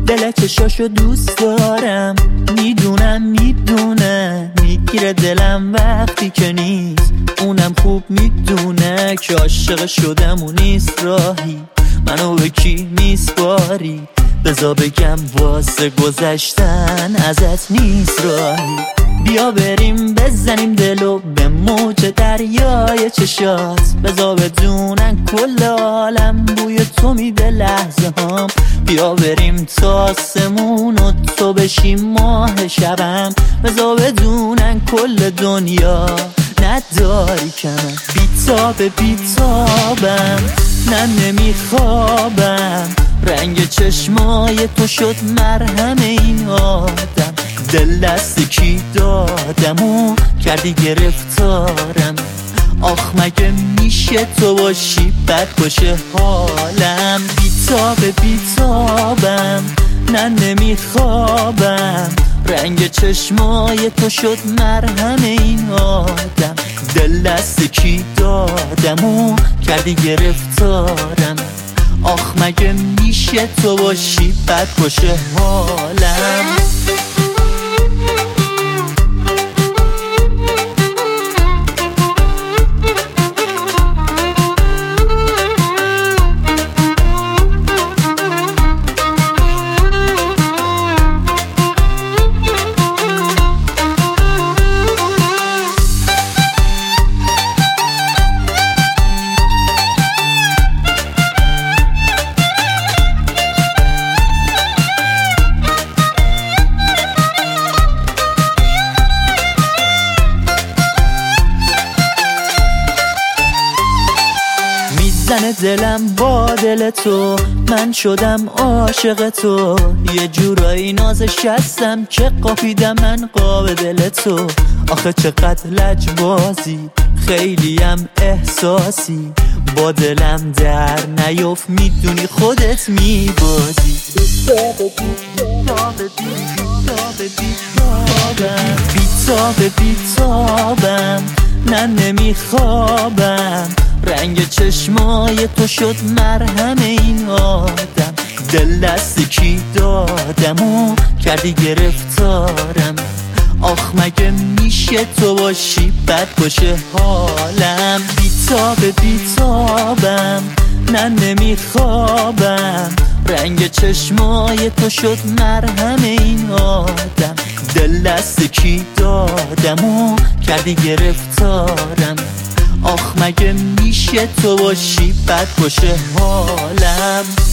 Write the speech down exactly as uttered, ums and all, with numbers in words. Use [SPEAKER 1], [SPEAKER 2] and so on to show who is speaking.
[SPEAKER 1] دل چشاشو دوست دارم، میدونم میدونه میگیره دلم وقتی که نیست. اونم خوب میدونه که عاشق شدم و نیست راهی منو به کی میسپاری. بذار بگم واسه گذشتن ازت نیست راهی. بیا بریم بزنیم دلو به موج دریای چشات. بذار بدونن کل عالم بوی تو میده لحظه هام. بیا بریم تا آسمون و تو بشی ماه شبم. بذار بدونن کل دنیا نداری که من بیتاب بیتابم، نه نمیخوابم. رنگ چشمای تو شد مرهم این آدم. دل دست کی دادم و کردی گرفتارم. آخ مگه میشه تو باشی بد باشه حالم. بیتاب بیتابم، نه نمیخوابم. رنگ چشمای تو شد مرهم این آدم. دل دست کی دادم و کردی گرفتارم. آخ مگه میشه تو باشی بد باشه حالم. زن دلم با دل تو، من شدم عاشق تو. یه جورایی نازش هستم که قاپیدم من قاب دل تو. آخه چقدر لجبازی، خیلیم احساسی. با دلم در نیفت میدونی خودت میبازی. بیتاب بیتابم، نه نمیخوابم. رنگ چشمای تو شد مرهم این آدم. دل دست کی دادم و کردی گرفتارم. آخ مگه میشه تو باشی بد باشه حالم. بیتاب بیتابم، نه نمیخوابم. رنگ چشمای تو شد مرهم این آدم. دل دست کی دادم و کردی گرفتارم. آخ مگه میشه تو باشی بد باشه حالم.